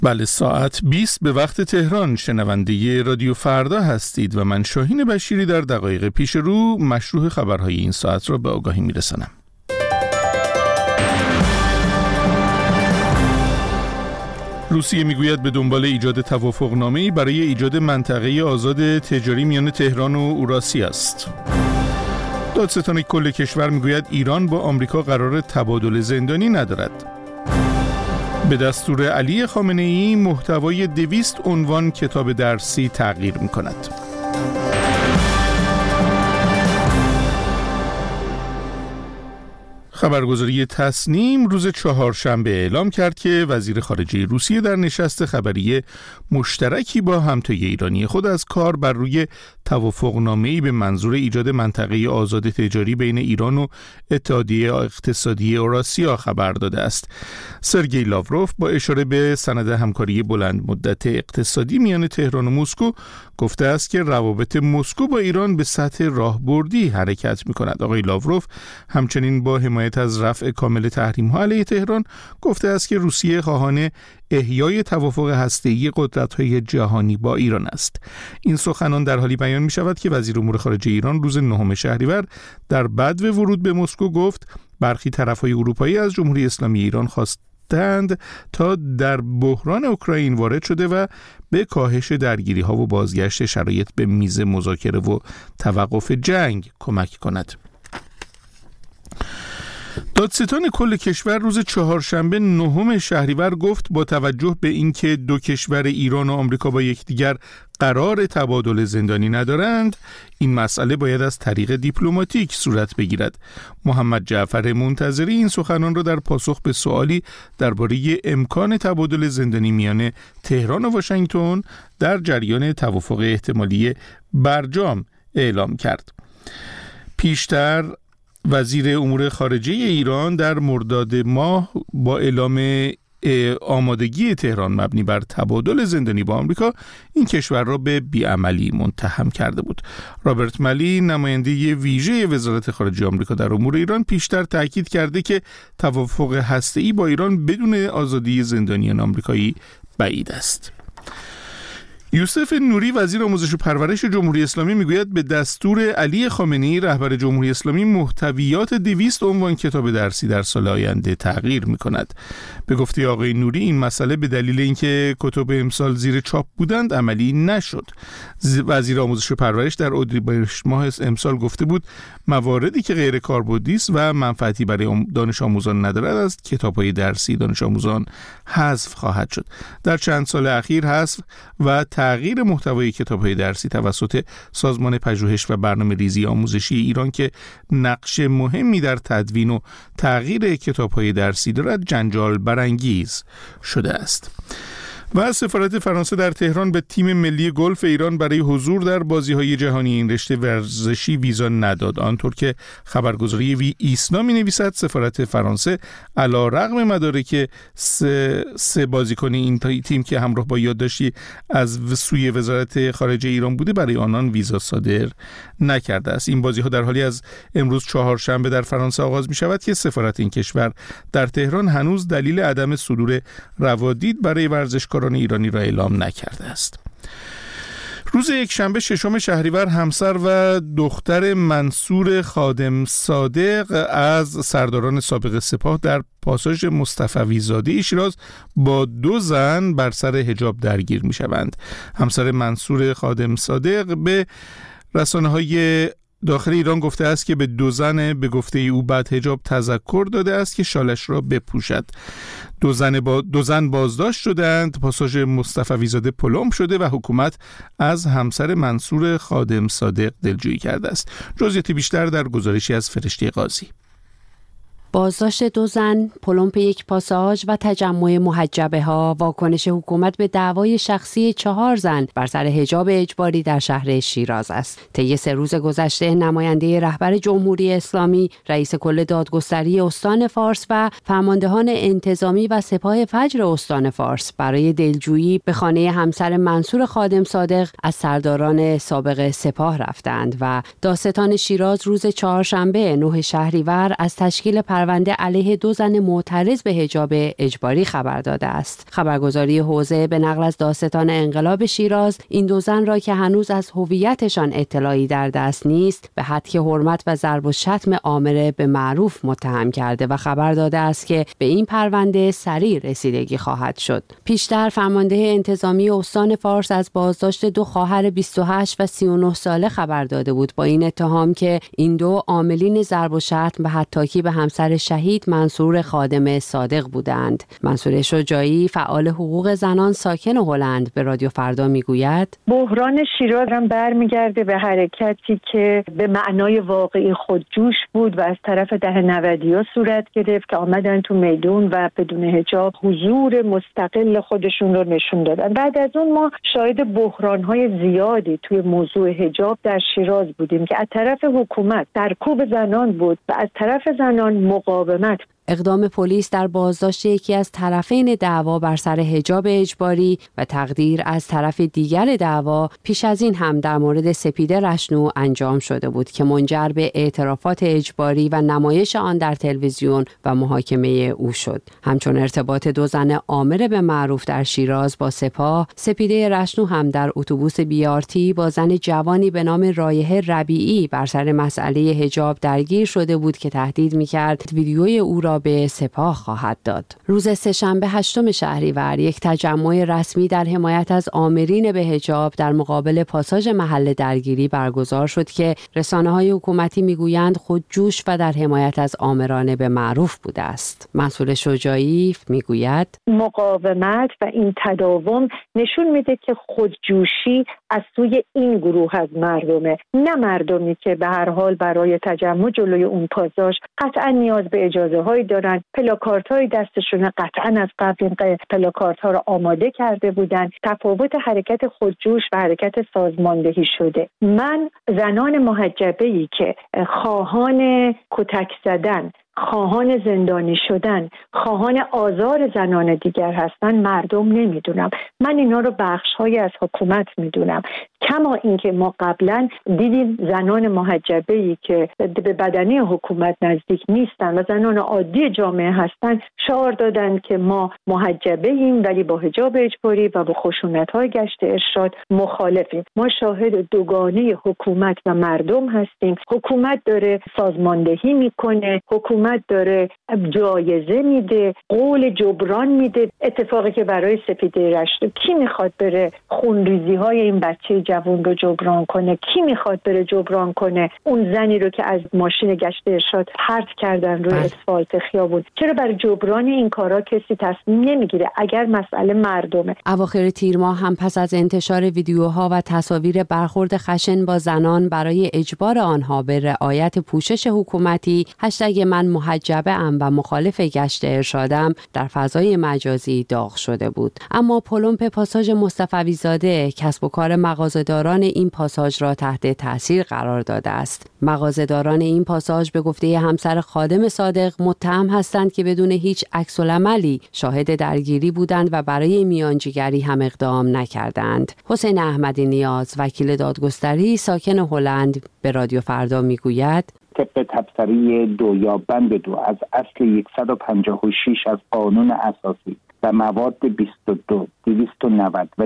بله، ساعت 20 به وقت تهران. شنونده رادیو فردا هستید و من شاهین بشیری در دقایق پیش رو مشروح خبرهای این ساعت را به آگاهی میرسانم. روسیه میگوید به دنبال ایجاد توافقنامه‌ای برای ایجاد منطقه آزاد تجاری میان تهران و اوراسیا است. دادستان کل کشور میگوید ایران با آمریکا قرار تبادل زندانی ندارد. به دستور علی خامنه‌ای محتوای 200 عنوان کتاب درسی تغییر می‌کند. خبرگزاری تصنیم روز چهارشنبه اعلام کرد که وزیر خارجه روسیه در نشست خبری مشترکی با همتای ایرانی خود از کار بر روی توافقنامه‌ای به منظور ایجاد منطقه آزاد تجاری بین ایران و اتحادیه اقتصادی اوراسیا خبر داده است. سرگئی لاوروف با اشاره به سند همکاری بلند مدت اقتصادی میان تهران و مسکو گفته است که روابط مسکو با ایران به سطح راهبردی حرکت می‌کند. آقای لاوروف همچنین با حمایت از رفع کامل تحریم‌ها علیه تهران گفته است که روسیه خواهان احیای توافق هسته‌ای قدرت‌های جهانی با ایران است. این سخنان در حالی بیان می‌شود که وزیر امور خارجه ایران روز 9 شهریور در بدو ورود به مسکو گفت برخی طرف‌های اروپایی از جمهوری اسلامی ایران خواستند تا در بحران اوکراین وارد شده و به کاهش درگیری‌ها و بازگشت شرایط به میز مذاکره و توقف جنگ کمک کند. دادستان کل کشور روز چهارشنبه 9 شهریور گفت با توجه به اینکه دو کشور ایران و آمریکا با یکدیگر قرار تبادل زندانی ندارند، این مسئله باید از طریق دیپلماتیک صورت بگیرد. محمد جعفر منتظری این سخنان را در پاسخ به سوالی درباره امکان تبادل زندانی میان تهران و واشنگتن در جریان توافق احتمالی برجام اعلام کرد. پیشتر وزیر امور خارجه ایران در مرداد ماه با اعلام آمادگی تهران مبنی بر تبادل زندانی با آمریکا این کشور را به بیعملی متهم کرده بود. رابرت ملی نماینده ویژه وزارت خارجه آمریکا در امور ایران پیشتر تاکید کرده که توافق هسته‌ای با ایران بدون آزادی زندانیان آمریکایی بعید است. یوسف نوری وزیر آموزش و پرورش جمهوری اسلامی میگوید به دستور علی خامنه‌ای رهبر جمهوری اسلامی محتویات 200 عنوان کتاب درسی در سال آینده تغییر می‌کند. به گفته آقای نوری این مسئله به دلیل اینکه کتب امسال زیر چاپ بودند عملی نشد. وزیر آموزش و پرورش در اردیبهشت ماه امسال گفته بود مواردی که غیر کاربردی است و منفعتی برای دانش آموزان ندارد از کتاب‌های درسی دانش آموزان حذف خواهد شد. در چند سال اخیر حذف و تغییر محتوای کتاب‌های درسی توسط سازمان پژوهش و برنامه‌ریزی آموزشی ایران که نقش مهمی در تدوین و تغییر کتاب‌های درسی دارد جنجال برانگیز شده است. و سفارت فرانسه در تهران به تیم ملی گلف ایران برای حضور در بازی‌های جهانی این رشته ورزشی ویزا نداد. آنطور که خبرگزاری ایسنا می‌نویسد سفارت فرانسه علی‌رغم مدارک سه بازیکن این تیم که همراه با یادداشتی از سوی وزارت خارجه ایران بوده برای آنان ویزا صادر نکرده است. این بازی‌ها در حالی از امروز چهارشنبه در فرانسه آغاز می‌شود که سفارت این کشور در تهران هنوز دلیل عدم صدور روادید برای ورزشکاران ایرانی را اعلام نکرده است. روز یکشنبه 6 شهریور همسر و دختر منصور خادم صادق از سرداران سابق سپاه در پاساژ مصطفی زاده شیراز با 2 زن بر سر حجاب درگیر می شوند. همسر منصور خادم صادق به رسانه‌های داخل ایران گفته است که به 2 زن به گفته او بعد حجاب تذکر داده است که شالش را بپوشد. 2 زن بازداشت شدند، پاساژ مصطفی زاده پلم شده و حکومت از همسر منصور خادم صادق دلجویی کرده است. جزئیات بیشتر در گزارشی از فرشته قاضی. بازداشت 2 زن، پلمپ 1 پاساژ و تجمع محجبه ها واکنش حکومت به دعوای شخصی 4 زن بر سر حجاب اجباری در شهر شیراز است. طی 3 روز گذشته نماینده رهبر جمهوری اسلامی، رئیس کل دادگستری استان فارس و فرماندهان انتظامی و سپاه فجر استان فارس برای دلجویی به خانه همسر منصور خادم صادق از سرداران سابق سپاه رفتند و دادستان شیراز روز چهارشنبه 9 شهریور از تشکیل پرونده علیه 2 زن معترض به حجاب اجباری خبر داده است. خبرگزاری حوزه به نقل از دادستان انقلاب شیراز این 2 زن را که هنوز از هویتشان اطلاعی در دست نیست به هتک حرمت و ضرب و شتم آمر به معروف متهم کرده و خبر داده است که به این پرونده سریع رسیدگی خواهد شد. پیشتر فرمانده انتظامی استان فارس از بازداشت 2 خواهر 28 و 39 ساله خبر داده بود با این اتهام که این 2 عاملین ضرب و شتم و حطاکی به همسر شهید منصور خادم صادق بودند. منصور شجاعی فعال حقوق زنان ساکن هلند به رادیو فردا میگوید بحران شیراز هم برمیگرده به حرکتی که به معنای واقعی خودجوش بود و از طرف دهه‌نودی‌ها صورت گرفت که آمدن تو میدون و بدون حجاب حضور مستقل خودشون رو نشون دادن. بعد از اون ما شاهد بحران‌های زیادی توی موضوع حجاب در شیراز بودیم که از طرف حکومت سرکوب زنان بود و از طرف زنان مقاومت. اقدام پلیس در بازداشت یکی از طرفین دعوا بر سر حجاب اجباری و تقدیر از طرف دیگر دعوا پیش از این هم در مورد سپیده رشنو انجام شده بود که منجر به اعترافات اجباری و نمایش آن در تلویزیون و محاکمه او شد. همچون ارتباط 2 زن آمر به معروف در شیراز با سپاه، سپیده رشنو هم در اتوبوس بیارتی با زن جوانی به نام رایحه ربیعی بر سر مسئله حجاب درگیر شده بود که تهدید می‌کرد ویدیوی او را به سپاه خواهد داد. روز سه‌شنبه 8 شهریور یک تجمع رسمی در حمایت از آمرین به حجاب در مقابل پاساژ محل درگیری برگزار شد که رسانه‌های حکومتی میگویند خودجوش و در حمایت از آمران به معروف بوده است. منصور شجاعی میگوید مقاومت و این تداوم نشون میده که خودجوشی از سوی این گروه از مردمه، نه مردمی که به هر حال برای تجمع جلوی اون پاساژ قطعا نیاز به اجازه های دارن. پلاکاردهای دستشونه قطعا از قبل این پلاکاردها رو آماده کرده بودن. تفاوت حرکت خودجوش و حرکت سازماندهی شده. من زنان محجبه‌ای که خواهان کتک زدن، خواهان زندانی شدن، خواهان آزار زنان دیگر هستن مردم نمیدونم. من اینا رو بخش‌هایی از حکومت میدونم. کما اینکه ما قبلا دیدیم زنان محجبه‌ای که به بدنه حکومت نزدیک نیستن و زنان عادی جامعه هستن شعار دادن که ما محجبه‌ایم ولی با حجاب اجباری و با خشونت‌های گشت ارشاد مخالفیم. ما شاهد دوگانه حکومت و مردم هستیم. حکومت داره سازماندهی میکنه، حکومت داره جایزه میده، قول جبران میده. اتفاقی که برای سپیده رشنو، کی میخواد بره خونریزی‌های این بچه جوان رو جبران کنه؟ کی میخواد بره جبران کنه اون زنی رو که از ماشین گشت ارشاد پرت کردن روی اسفالت خیابون؟ چرا برای جبران این کارا کسی تصمیم نمیگیره اگر مسئله مردمه؟ اواخر تیر ماه هم پس از انتشار ویدیوها و تصاویر برخورد خشن با زنان برای اجبار آنها به رعایت پوشش حکومتی #من محجبه ام و مخالف گشت ارشادم در فضای مجازی داغ شده بود. اما پلمپ پاساژ مصطفی زاده کسب و کار مغازه‌داران این پاساژ را تحت تاثیر قرار داده است. مغازه‌داران این پاساژ به گفته همسر خادم صادق متهم هستند که بدون هیچ عکس‌العملی شاهد درگیری بودند و برای میانجیگری هم اقدام نکردند. حسین احمدی نیاز وکیل دادگستری ساکن هلند به رادیو فردا میگوید طبق تبصره 2 یا بند 2 از اصل 156 از قانون اساسی و مواد 22 290 و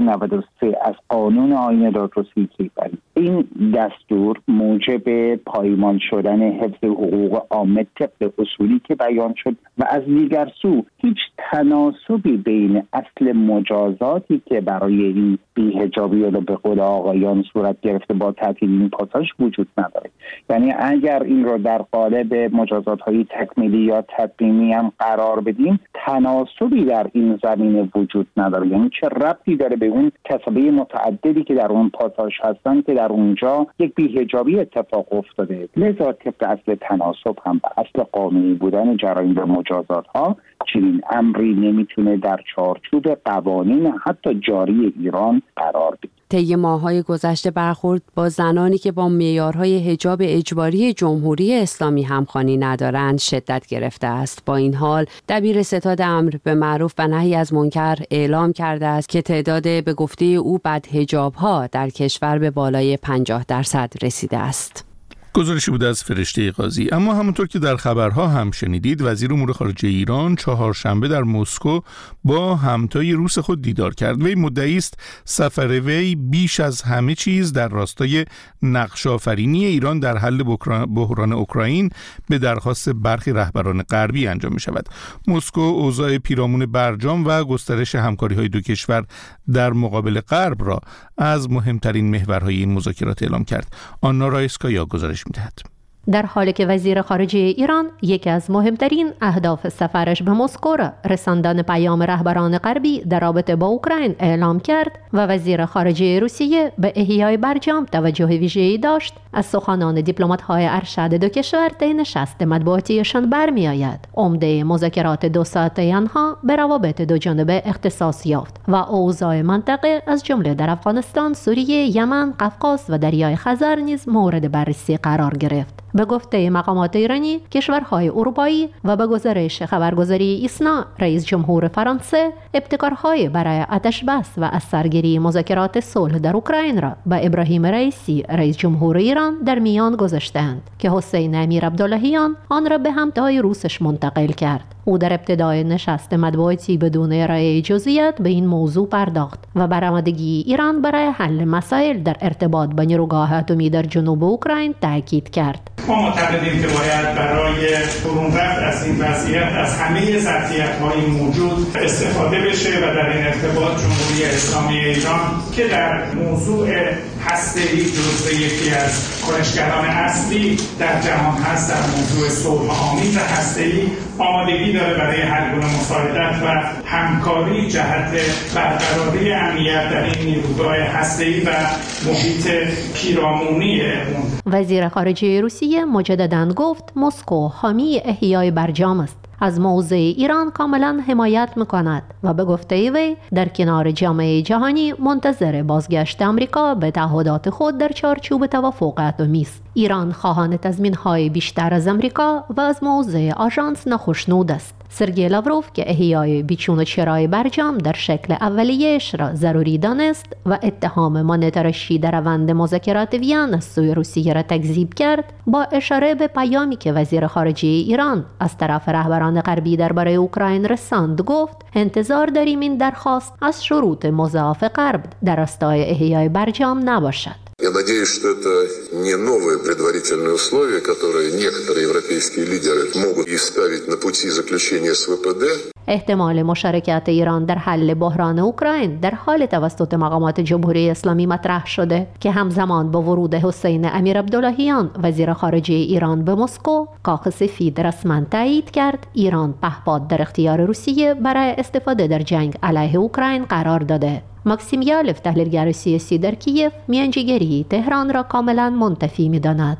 293 از قانون آیین دادرسی کیفری. این دستور موجب پایمال شدن حفظ حقوق عامه طبق اصولی که بیان شد و از دیگر سو هیچ تناسبی بین اصل مجازاتی که برای این بی‌حجابی رو به قول آقایان صورت گرفته با تعطیل این پاساژ وجود نداره. یعنی اگر این رو در قالب مجازات‌های تکمیلی یا تطمیمی هم قرار بدیم تناسبی در این زمینه وجود نداره. یعنی چه ربطی داره به اون کسبه متعددی که در اون پاساژ هستن که در اونجا یک بی‌حجابی اتفاق افتاده. لذا طبق اصل تناسب هم به اصل قانونی بودن جرایم و مجازات‌ها چنین امری نمیتونه در چارچوب قوانین حتی جاری ایران قرار بگیره. طی ماه‌های گذشته برخورد با زنانی که با معیارهای حجاب اجباری جمهوری اسلامی همخوانی ندارند شدت گرفته است. با این حال دبیر ستاد امر به معروف و نهی از منکر اعلام کرده است که تعداد به گفته او بدحجاب‌ها در کشور به بالای 50% رسیده است. گزارشی بود از فرشته قاضی. اما همونطور که در خبرها هم شنیدید، وزیر امور خارجه ایران چهارشنبه در مسکو با همتای روس خود دیدار کرد. وی مدعی است سفر وی بیش از همه چیز در راستای نقش‌آفرینی ایران در حل بحران اوکراین به درخواست برخی رهبران غربی انجام می شود. مسکو اوضاع پیرامون برجام و گسترش همکاری‌های دو کشور در مقابل غرب را از مهمترین محورهای این مذاکرات اعلام کرد. آنا رایسکایا گزارش می‌دهد. در حالی که وزیر خارجه ایران یکی از مهمترین اهداف سفرش به مسکو را رساندن پیام رهبران غربی در رابطه با اوکراین اعلام کرد و وزیر خارجه روسیه به احیای برجام توجه ویژه‌ای داشت، از سخنان دیپلمات‌های ارشد دو کشور طی نشست مطبوعاتیشان برمی‌آید عمده مذاکرات 2 ساعته آنها به روابط دو جانبه اختصاص یافت و اوضاع منطقه از جمله در افغانستان، سوریه، یمن، قفقاز و دریای خزر نیز مورد بررسی قرار گرفت. به گفته مقامات ایرانی، کشورهای اروپایی و به گزارش خبرگزاری ایسنا، رئیس جمهور فرانسه ابتکارهای برای آتش‌بس و از سرگیری مذاکرات صلح در اوکراین را با ابراهیم رئیسی، رئیس جمهور ایران، در میان گذاشتند که حسین امیر عبداللهیان آن را به همتای روسش منتقل کرد. او در ابتدای نشست مطبوعاتی بدون ارائه جزئیات به این موضوع پرداخت و بر آمادگی ایران برای حل مسائل در ارتباط با نیروگاه اتمی در جنوب اوکراین تاکید کرد. ما معتقدیم که باید برای برون رفت از این وضعیت از همه ظرفیت‌های موجود استفاده بشه و در این ارتباط جمهوری اسلامی ایران که در موضوع هسته‌ای جزو یکی از کنشگران اصلی در جهان هست، در موضوع صلح آمیز هسته‌ای آمادگی داره برای هر گونه مساعدت و همکاری جهت برقراری امنیت در این نیروگاه هسته‌ای و محیط پیرامونی اون. وزیر خارجه روسیه مجدداً گفت مسکو حامی احیای برجام است، از موضع ایران کاملا حمایت میکند و به گفته وی در کنار جامعه جهانی منتظر بازگشت آمریکا به تعهدات خود در چارچوب توافق اتمی است. ایران خواهان تضمین‌های بیشتر از آمریکا و از موضع آژانس ناخشنود است. سرگئی لاوروف که احیای بیچون و چرای برجام در شکل اولیه‌اش را ضروری دانست و اتهام مانیتورشی در روند مذاکرات وین از سوی روسیه را تکذیب کرد، با اشاره به پیامی که وزیر خارجه ایران از طرف رهبران غربی درباره اوکراین رساند گفت انتظار داریم این درخواست از شروط مضاعف غرب در راستای احیای برجام نباشد. Я надеюсь, что это не новые предварительные условия, которые некоторые европейские лидеры могут ставить на пути заключения СВПД. احتمال مشارکت ایران در حل بحران اوکراین در حال توسط مقامات جمهوری اسلامی مطرح شده که همزمان با ورود حسین امیر عبداللهیان وزیر خارجه ایران به مسکو، کاخ سفید رسما تایید کرد ایران پهپاد در اختیار روسیه برای استفاده در جنگ علیه اوکراین قرار داده. ماکسیم یالف، تحلیلگر سیاسی در کیف، میانجیگری تهران را کاملا منتفی می‌داند.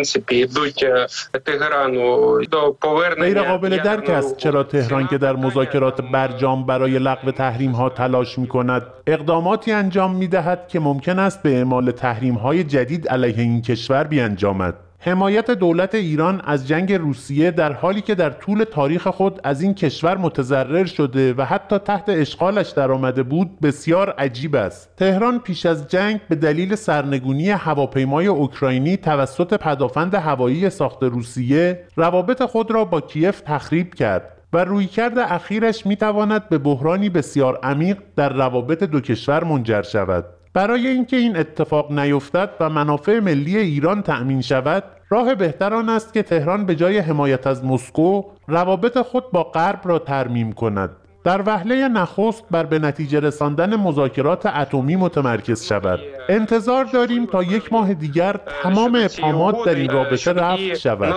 غیر قابل درک است چرا تهران که در مذاکرات برجام برای لغو تحریم‌ها تلاش می‌کند، اقداماتی انجام می‌دهد که ممکن است به اعمال تحریم‌های جدید علیه این کشور بیانجامد. حمایت دولت ایران از جنگ روسیه در حالی که در طول تاریخ خود از این کشور متضرر شده و حتی تحت اشغالش درآمده بود بسیار عجیب است. تهران پیش از جنگ به دلیل سرنگونی هواپیمای اوکراینی توسط پدافند هوایی ساخت روسیه روابط خود را با کیف تخریب کرد و رویکرد اخیرش میتواند به بحرانی بسیار عمیق در روابط دو کشور منجر شود. برای اینکه این اتفاق نیفتد و منافع ملی ایران تأمین شود، راه بهتر آن است که تهران به جای حمایت از مسکو، روابط خود با غرب را ترمیم کند. در وهله نخست بر به نتیجه رساندن مذاکرات اتمی متمرکز شود. انتظار داریم تا 1 ماه دیگر تمام ابهامات در این رابطه رفع شود.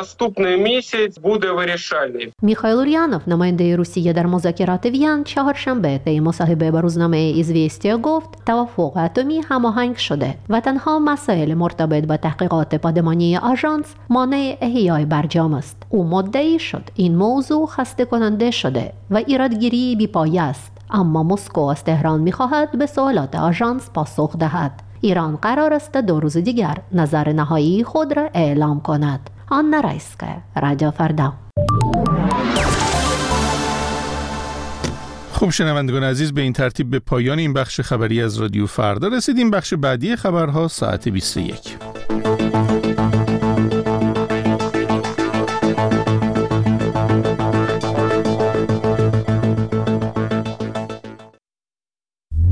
میخائیل اوریانوف، نماینده روسیه در مذاکرات وین، چهارشنبه طی مصاحبه با روزنامه ایزویستیا گفت توافق اتمی هماهنگ شده و تنها مسائل مرتبط با تحقیقات پادمانی آژانس مانع احیای برجام است. او مدعی شد این موضوع خسته کننده شده و ایرادگیری بی‌پایه است، اما مسکو از تهران می‌خواهد به سوالات آژانس پاسخ دهد. ایران قرار است 2 روز دیگر نظر نهایی خود را اعلام کند. آنا رایسکا، رادیو فردا. خب شنوندگان عزیز، به این ترتیب به پایان این بخش خبری از رادیو فردا رسیدیم. بخش بعدی خبرها ساعت 21.